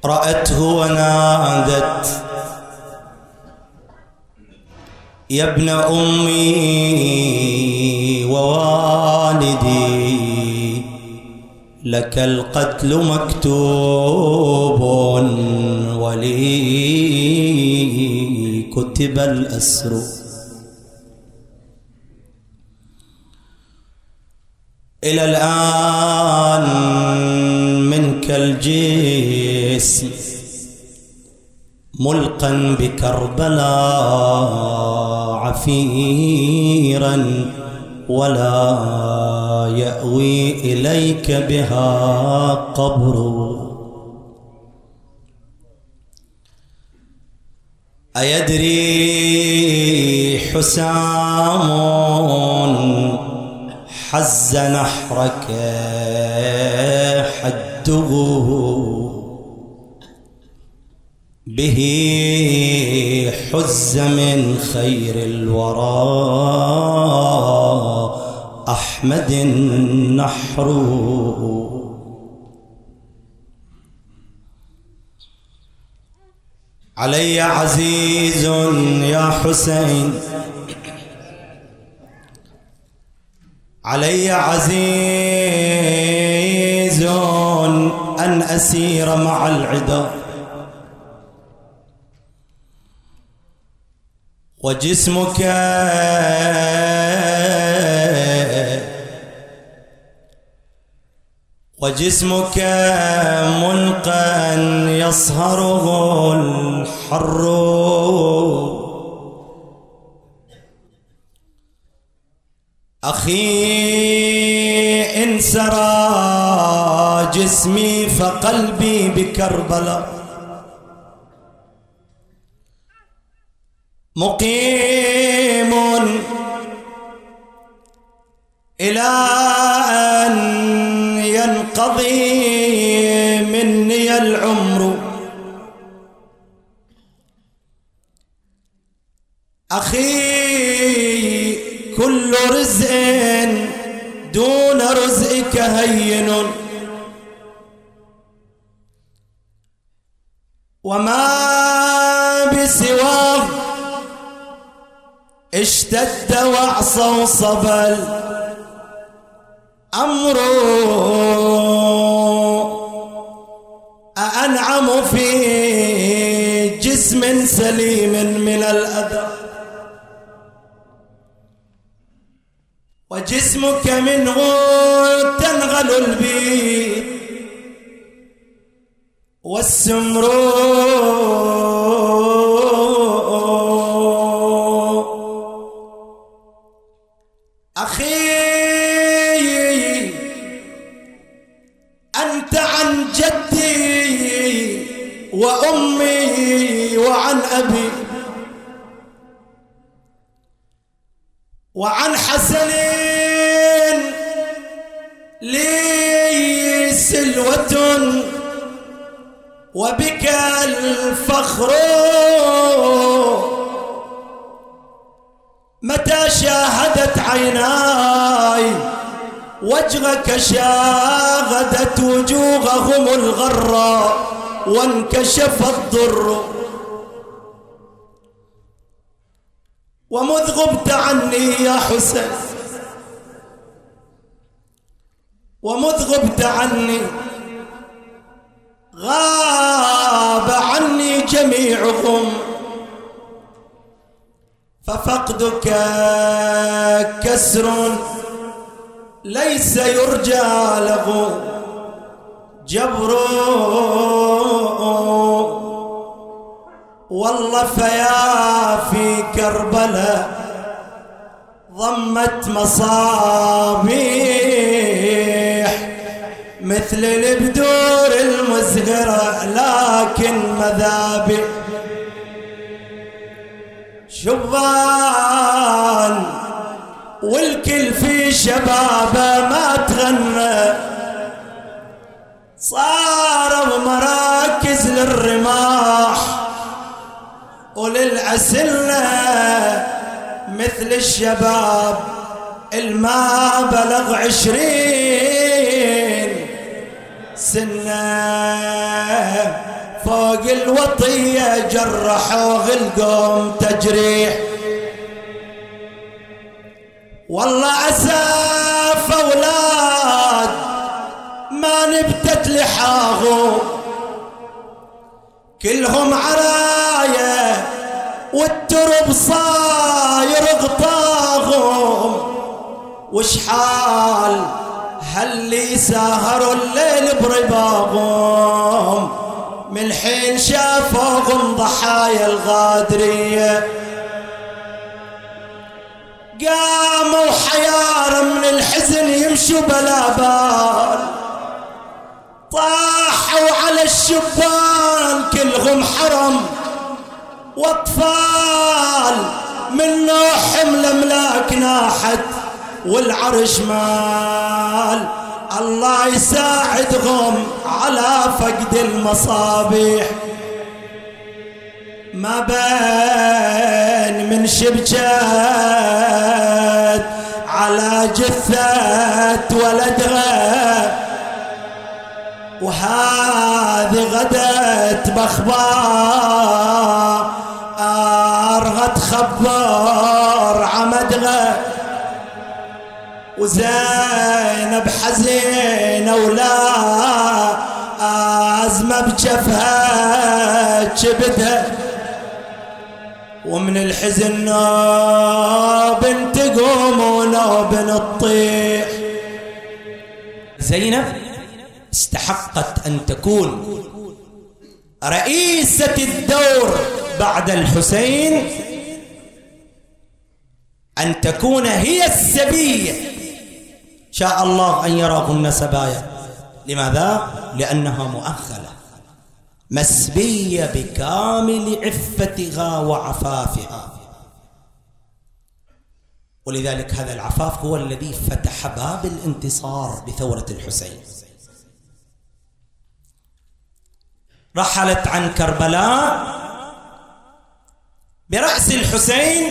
رأته ونادت يا ابن أمي ووالدي لك القتل مكتوب ولي كتب الأسر. إلى الآن منك الجسم ملقا بكربلاء عفيرا ولا يأوي إليك بها قبر. أيدري حسام حز نحرك حده به حز من خير الورى أحمد النحر. علي عزيز يا حسين علي عزيز أن أسير مع العدا وجسمك ملقا يصهره الحر. أخي إن سرى جسمي فقلبي بكربلاء مقيم إلى أن ينقضي مني العمر. أخي كل رزق دون رزقك هين وما بسواه اشتد واعصوصب الأمر. أأنعم في جسم سليم من الأذى وجسمك منه تنغل البيض والسمر. أخي أنت عن جدي وأمي وعن أبي وعن حسن لي سلوة وبك الفخر. متى شاهدت عيناي وجهك شاغدت وجوههم الغراء وانكشف الضر. ومذ غبت عني يا حسين ومذ غبت عني غاب عني جميعهم ففقدك كسر ليس يرجى له جبر. والله فيا في كربلاء ضمت مصابيح مثل البدور المزهرة لكن مذابح. شبان والكل في شبابه ما تغنى صاروا مراكز للرماح وللأسلة مثل الشباب الما بلغ 20 سنة فوق الوطية جرحوه القوم تجريح. والله أساف أولاد ما نبتت لحاهم، كلهم عراية والترب صاير غطاهم. وش حال هاللي ساهروا الليل برباهم، من حين شافوهم ضحايا الغادرية. قاموا حيارا من الحزن يمشوا بلا بال، طاحوا على الشبان كلهم حرم واطفال، من نوحهم الاملاك ناحت والعرش مال. الله يساعدهم على فقد المصابيح. ما بين من شبكات على جثة ولدها، وهذه غدت بأخبار تخبر عمدها. وزينب حزينة ولا أزمة بجفها كبدها، ومن الحزن نوب تقوم ونوب تطيح. زينب استحقت أن تكون رئيسة الدور بعد الحسين، أن تكون هي السبية. شاء الله أن يراهن سبايا. لماذا؟ لأنها مؤخلة مسبية بكامل عفتها وعفافها، ولذلك هذا العفاف هو الذي فتح باب الانتصار بثورة الحسين. رحلت عن كربلاء برأس الحسين،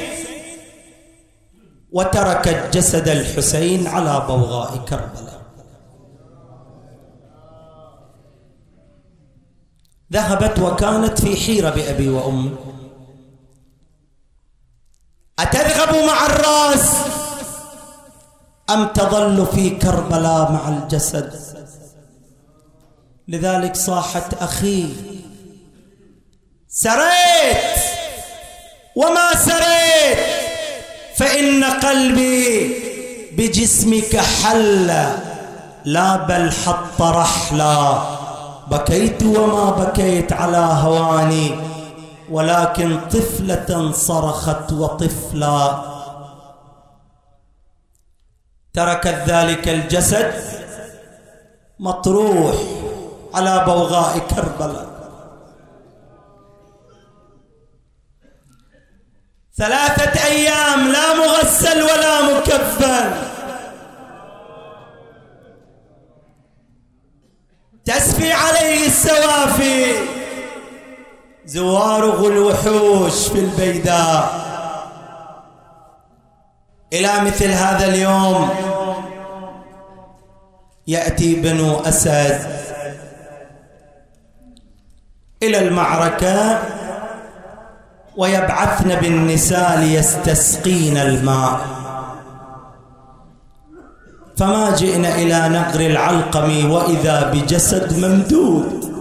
وتركت جسد الحسين على بوغاء كربلاء. ذهبت وكانت في حيرة بأبي وأمي، أتذهب مع الرأس أم تظل في كربلاء مع الجسد؟ لذلك صاحت أخي سريت وما سريت، فإن قلبي بجسمك حل، لا بل حط رحلا. بكيت وما بكيت على هواني، ولكن طفلة صرخت وطفلا. تركت ذلك الجسد مطروح على بوغاء كربلاء. 3 أيام لا مغسل ولا مكفن، تسفي عليه السوافي، زواره الوحوش في البيداء. إلى مثل هذا اليوم يأتي بنو أسد إلى المعركة ويبعثن بالنساء ليستسقين الماء، فما جئنا إلى نقر العلقم وإذا بجسد ممدود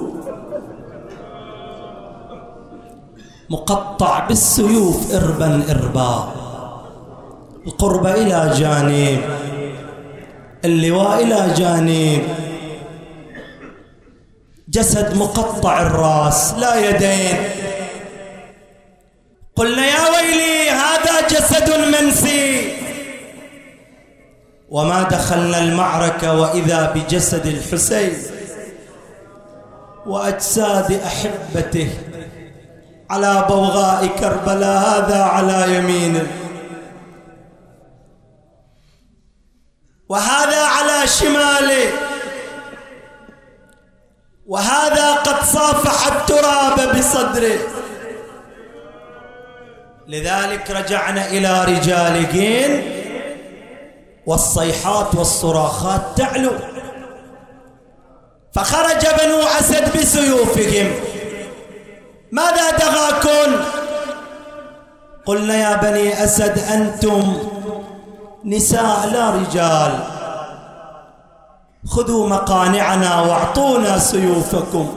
مقطع بالسيوف إربا إربا، القرب إلى جانب، اللواء إلى جانب، جسد مقطع الرأس لا يدين. قلنا يا ويلي هذا جسد منسي، وما دخلنا المعركة وإذا بجسد الحسين وأجساد أحبته على بوغاء كربلاء، هذا على يمينه وهذا على شماله، وهذا قد صافح التراب بصدره. لذلك رجعنا إلى رجالهن والصيحات والصراخات تعلو، فخرج بنو أسد بسيوفهم ماذا دغاكن؟ قلنا يا بني أسد أنتم نساء لا رجال، خذوا مقانعنا واعطونا سيوفكم.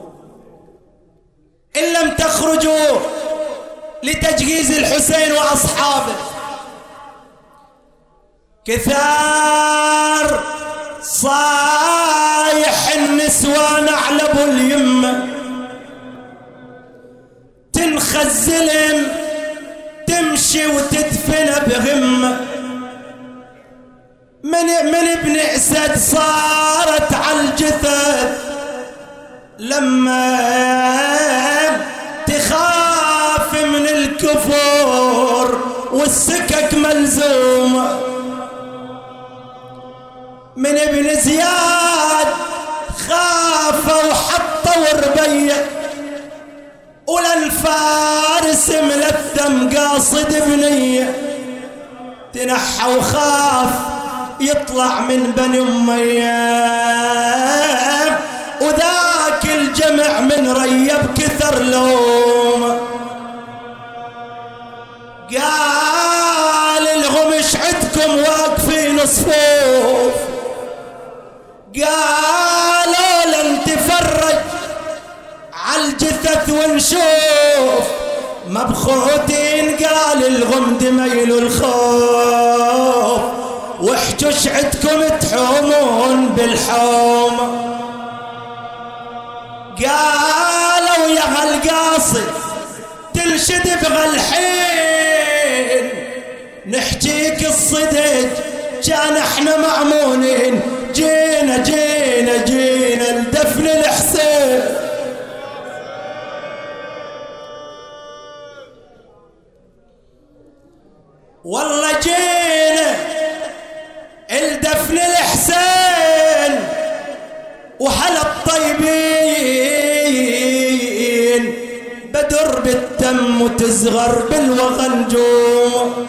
إن لم تخرجوا لتجهيز الحسين وأصحابه. كثار صايح النسوان أعلب اليمة، تنخزلم تمشي وتدفن بغمة. من ابن أسد صارت عالجثث لما تخاف من الكفر والسكك ملزومة. من ابن زياد خاف وحط وربية، وللفارس ملثم قاصد بنية. تنحى وخاف يطلع من بني أمية، وذاك الجمع من ريب كثر لوم. قال الغمش عدكم واقفين صفوف، قالوا لن تفرج عالجثث ونشوف مبخوتين. قال الغمد ميل الخوف، وحجوش عدكم تحومون بالحوم. قالوا يا هالقاصد تنشد بغالحين، نحجيك الصدق كان احنا معمونين. جينا جينا جينا لدفن الحسين. والله جينا لدفن الحسين، وهلا الطيبين بدر بالتم وتزغر بالوغى نجوم.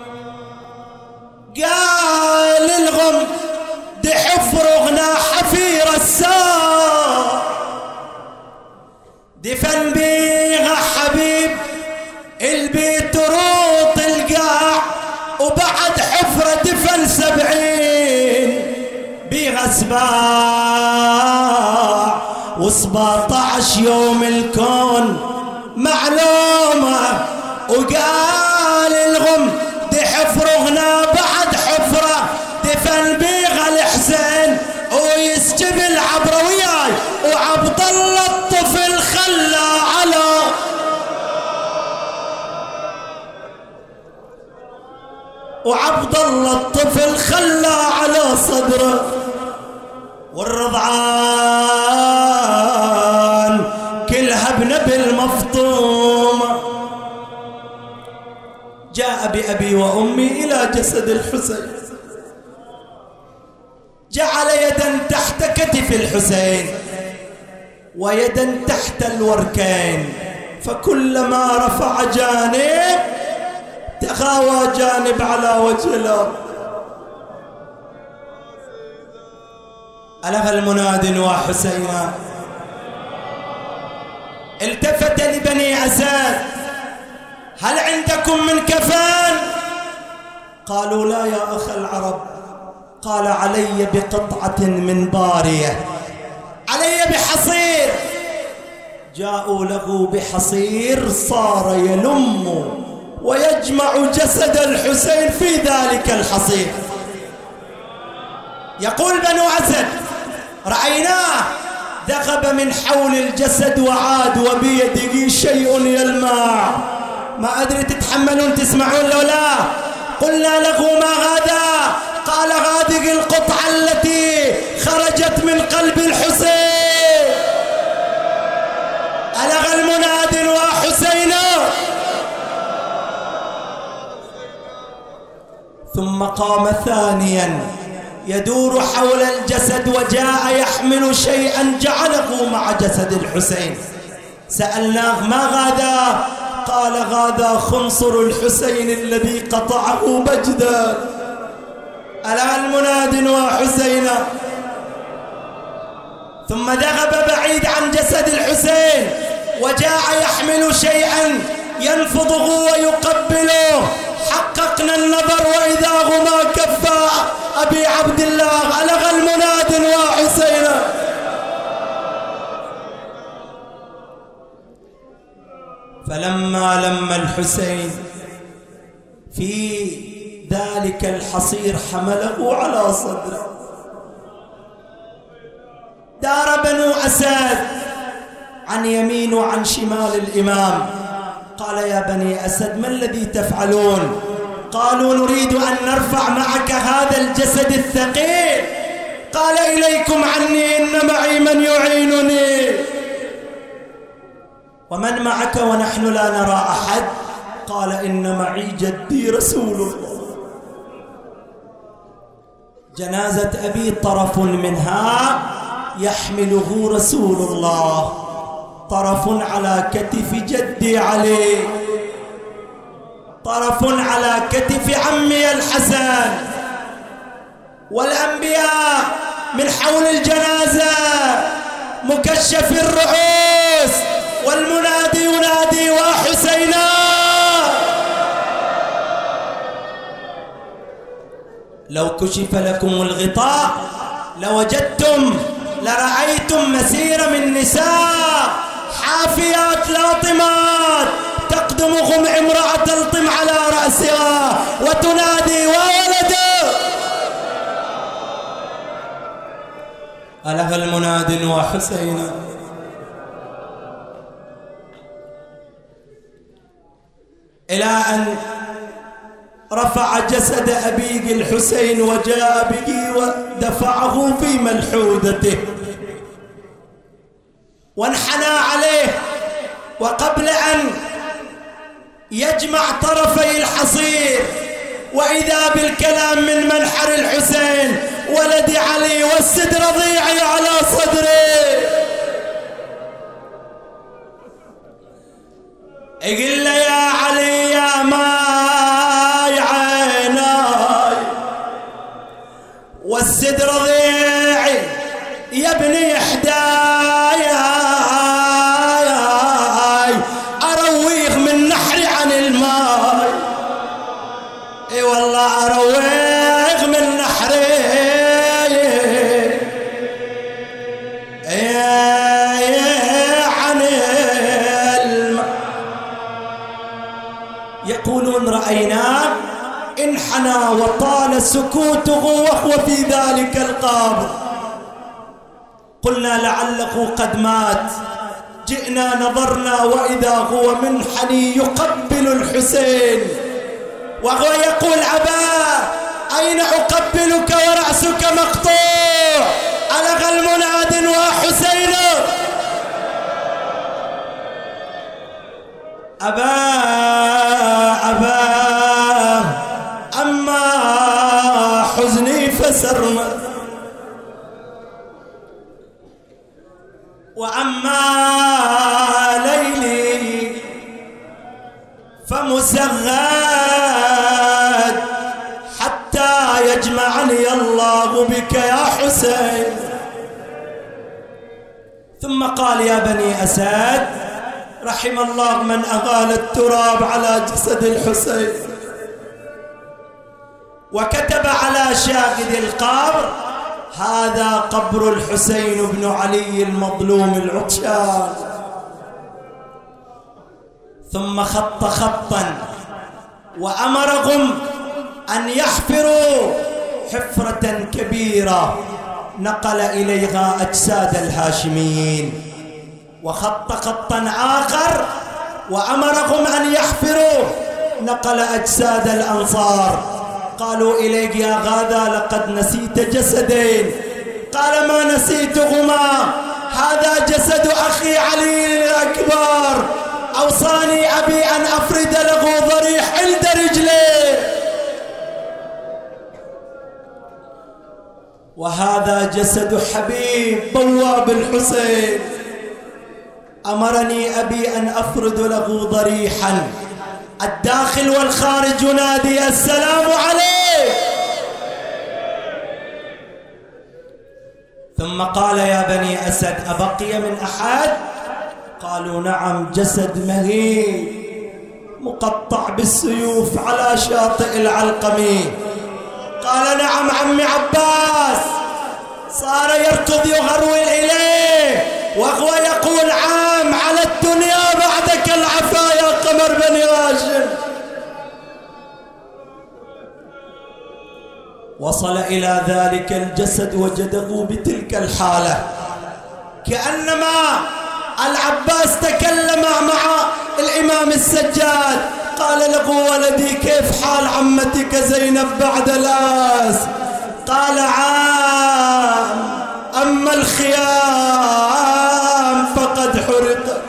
قال الغم دحفرغنا حفير السار، دفن بيغا حبيب البيت روط القاع، وبعد حفرة دفن 70 بيغا سباع. و17 يوم الكون معلومة. وقال الغم دحفرغنا بعد حفرة دفن بيغا الحسين، ويسجب العبرة وياي. وعبد الله الطفل خلى على وعبد الله الطفل خلى على صدره، والرضعان كلها بنبل مفطومة. جاء بأبي وأمي إلى جسد الحسين، جعل يدا تحت كتف الحسين ويدا تحت الوركين، فكلما رفع جانب تخاوى جانب على وجه الأرض. ألغى المناد وحسينا. التفت لبني أسد: هل عندكم من كفان؟ قالوا لا يا أخ العرب. قال علي بقطعة من بارية، علي بحصير. جاءوا له بحصير صار يلم ويجمع جسد الحسين في ذلك الحصير. يقول بنو أسد: رأيناه ذهب من حول الجسد وعاد وبيده شيء يلمع. ما أدري تتحملون تسمعون لو لا؟ قلنا له: ما هذا؟ قال: هذه القطعة التي خرجت من قلب الحسين. ألغى المناد وحسينا. ثم قام ثانيا يدور حول الجسد وجاء يحمل شيئا جعله مع جسد الحسين. سألناه: ما هذا؟ قال: هذا خنصر الحسين الذي قطعه بجدا. ألا المناد وحسينا. ثم ذهب بعيد عن جسد الحسين وجاء ينفضه ويقبله. حققنا النظر وإذا هما كفا أبي عبد الله ألغى المناد وحسينا. فلما لم الحسين في ذلك الحصير حمله على صدره. دار بنو أسد عن يمين وعن شمال الإمام. قال يا بني أسد ما الذي تفعلون؟ قالوا نريد أن نرفع معك هذا الجسد الثقيل. قال إليكم عني إن معي من يعينني. ومن معك ونحن لا نرى أحد؟ قال إن معي جدي رسول الله. جنازة أبي طرف منها يحمله رسول الله، طرف على كتف جدي علي، طرف على كتف عمي الحسن. والأنبياء من حول الجنازة مكشف الرؤوس، والمنادي ينادي وحسينا. لو كشف لكم الغطاء لرأيتم مسيرة من نساء حافيات لاطمات تقدمهم امرأة تلطم على رأسها وتنادي وولده. ألغى المناد وحسينا. إلى أن رفع جسد أبي الحسين وجاء به ودفعه في ملحودته وانحنى عليه. وقبل أن يجمع طرفي الحصير وإذا بالكلام من منحر الحسين ولد علي والسد رضيعي على صدري. يقول له يا علي يا ماي عيناي والسد رضيعي يا ابني حداي أرويغ من نحري عن الماي. اي والله أرويغ من نحري عن الماء. يقولون رأيناه انحنى وطال سكوته وهو في ذلك القبر. قلنا لعله قد مات. جئنا نظرنا وإذا هو منحني يقبل الحسين وهو يقول أبا أين أقبلك ورأسك مقطوع؟ ألغى المناد وحسين. أبا أما حزني فسرمد وأما ليلي فمسغد حتى يجمعني الله بك يا حسين. ثم قال يا بني أسد رحم الله من أغال التراب على جسد الحسين وكتب على شاهد القبر هذا قبر الحسين بن علي المظلوم العطشان. ثم خط خطا وأمرهم أن يحفروا حفرة كبيرة نقل إليها أجساد الهاشميين. وخط خطا آخر وأمرهم أن يحفروا نقل أجساد الأنصار. قالوا إليك يا غاذا لقد نسيت جسدين. قال ما نسيتهما، هذا جسد أخي علي الأكبر أوصاني أبي أن أفرد له ضريح عند رجليه، وهذا جسد حبيب بواب الحسين أمرني أبي أن أفرد له ضريحا. الداخل والخارج ينادي السلام عليك. ثم قال يا بني أسد أبقي من أحد؟ قالوا نعم، جسد مهيب مقطع بالسيوف على شاطئ العلقمي. قال نعم عمي عباس. صار يركض يهرول إليه وهو يقول عام على الدنيا بعدك العفا يا قمر بني هاشم. وصل إلى ذلك الجسد وجده بتلك الحالة، كأنما العباس تكلم مع الإمام السجاد. قال له ولدي كيف حال عمتك زينب بعد الآس؟ قال عام، أما الخيام فقد حرق،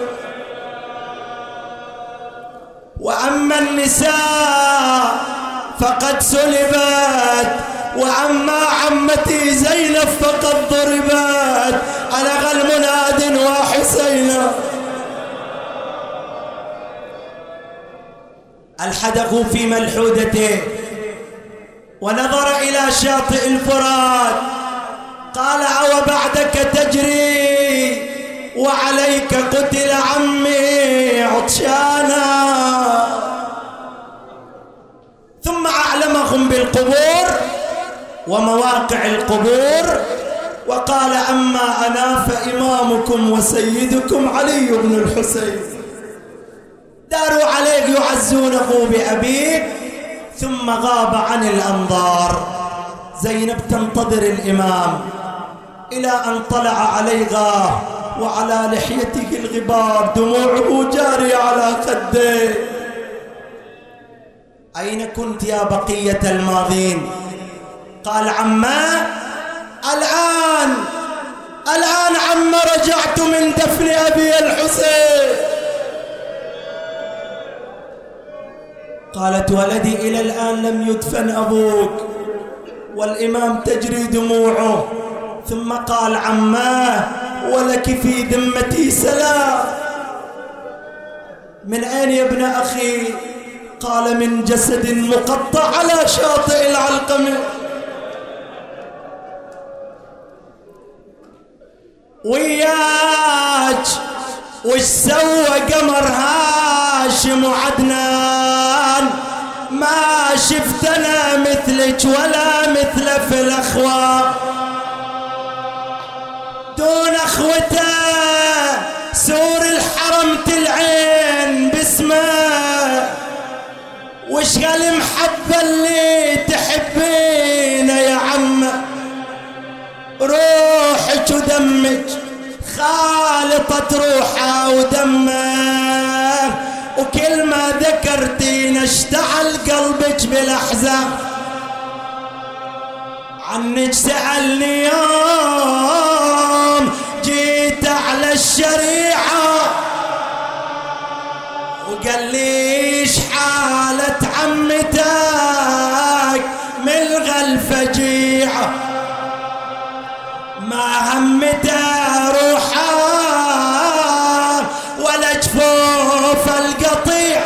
وأما النساء فقد سلبت، وأما عمتي زينب فقد ضربت. ألغى المناد وحسينا. الحدق في ملحودته ونظر إلى شاطئ الفرات. قال أو بعدك تجري وعليك قتل عمي عطشانا. ثم أعلمهم بالقبور ومواقع القبور، وقال أما أنا فإمامكم وسيدكم علي بن الحسين. داروا عليه يعزونه بأبيه، ثم غاب عن الأنظار. زينب تنتظر الإمام إلى أن طلع عليها وعلى لحيته الغبار، دموعه جارية على خده. أين كنت يا بقية الماضين؟ قال عما الآن عما رجعت من دفن أبي الحسين. قالت ولدي إلى الآن لم يدفن أبوك، والإمام تجري دموعه. ثم قال عما ولك في ذمتي سلام. من أين يا ابن أخي؟ قال من جسد مقطع على شاطئ العلقمة. وياك وش سوى قمر هاشم وعدنان؟ ما شفتنا مثلك ولا مثل في الأخوة. دون أخوته سور الحرم تلعين باسمه. وش هالمحبة اللي تحبينا يا عمه؟ روحك ودمك خالطة روحه ودمه، وكل ما ذكرتينا اشتعل قلبك بالأحزان. عنك سألني يوم جيت على الشريعة، وقال ليش حالة عمتك ملغى الفجيعة. ما همته روحه ولا جفوف القطيع،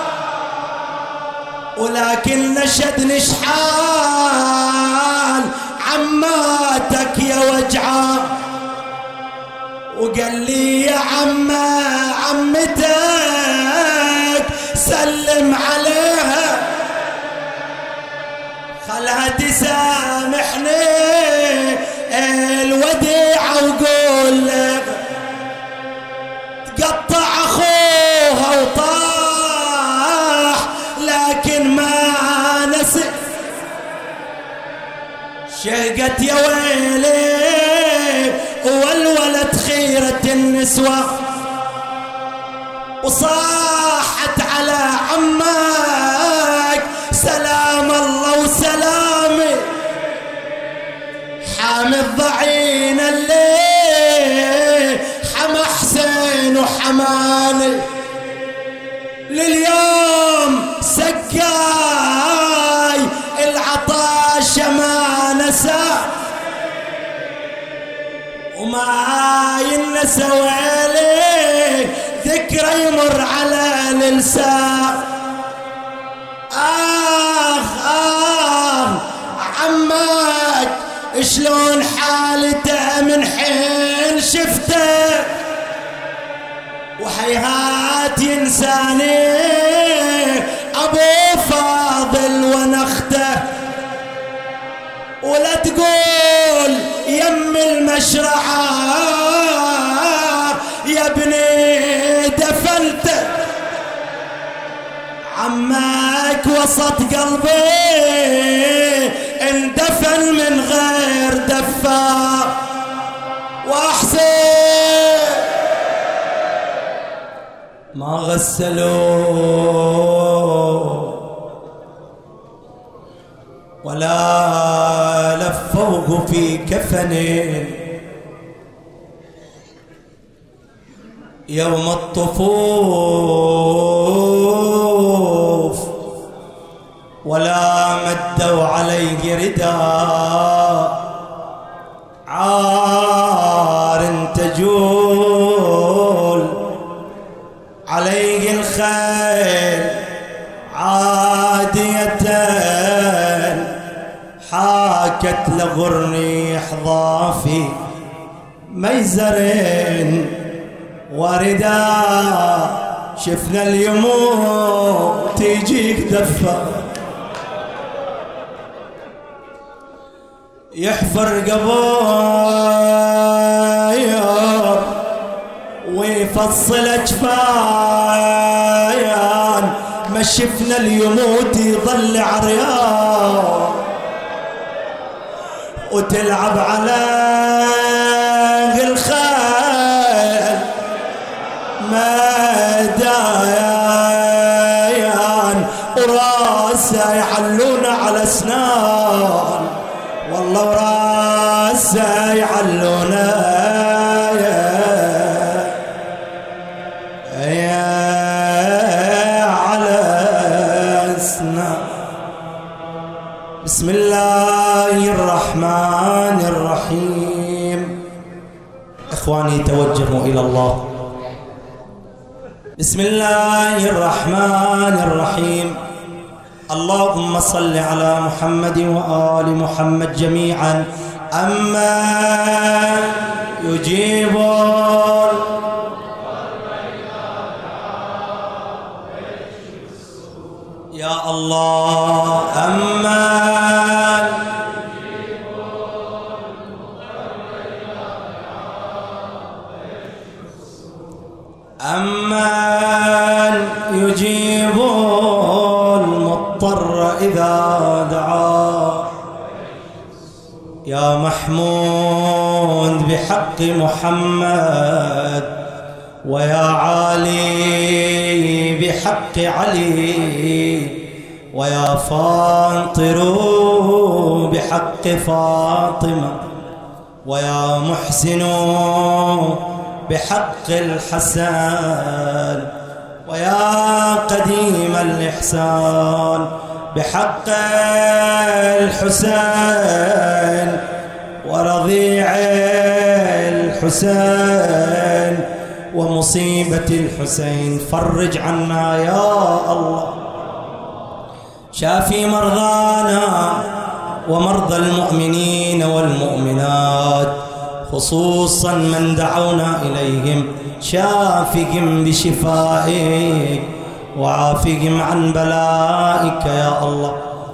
ولكن نشد نشحال عماتك يا وجعه. وقال لي يا عمتك سلم عليها، خلها تسامحني الوديعة، وقول تقطع أخوها وطاح لكن ما نسي. شهقت يا ويلي والولد خيرة النسوة، وصاحت على عمك سلام الله وسلامي. حامي الضعين اللي حمى حسين وحماني، لليوم سقاي العطاش ما نسى، وما ينسى ويلي ذكرى يمر على الانسان. عمك شلون حالته من حين شفته، وحيهات ينساني ابو فاضل ونخته، ولا تقول يم المشرعة يا ابني دفنته، عمك وسط قلبي اندفن من غير دفا، واحسن ما غسلوه ولا لفوه في كفنه، يوم الطفوف ولا مدوا عليه رداء، عار تجول عليه الخيل عادية، حاكت لغرني حظافي ميزر ورداء، شفنا اليموت تيجيك دفا، يحفر قباير ويفصل اجفايان، ما شفنا اليموت يظل عريان، وتلعب على الخيل مدايان، وراسه يحلونه على اسنان، والله وراسه يحلونه على اسنان. بسم الله الرحمن الرحيم. اخواني توجهوا الى الله. بسم الله الرحمن الرحيم. اللهم صل على محمد وآل محمد جميعا. أما يجيبون يا الله، أما يجيب المضطر إذا دعاه، يا محمود بحق محمد، ويا علي بحق علي، ويا فاطر بحق فاطمة، ويا محسن بحق الحسن، ويا قديم الإحسان بحق الحسين، ورضيع الحسين ومصيبة الحسين، فرج عنا يا الله. شافي مرضانا ومرضى المؤمنين والمؤمنات، خصوصا من دعونا إليهم، شافهم بشفائك وعافهم عن بلائك يا الله.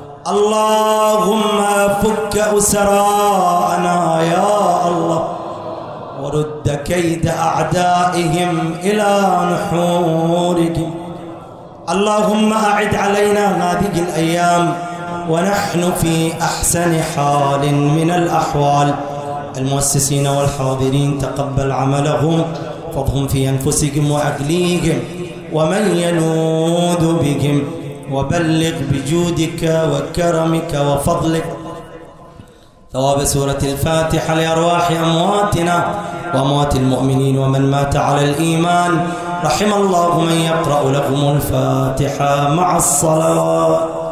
اللهم فك أسراءنا يا الله، ورد كيد أعدائهم إلى نحورهم. اللهم أعد علينا هذه الأيام ونحن في أحسن حال من الأحوال. المؤسسين والحاضرين تقبل عملهم، فضهم في أنفسهم وأهليهم ومن ينود بهم، وبلغ بجودك وكرمك وفضلك ثواب سورة الفاتحة لأرواح أمواتنا وأموات المؤمنين ومن مات على الإيمان. رحم الله من يقرأ لهم الفاتحة مع الصلاة.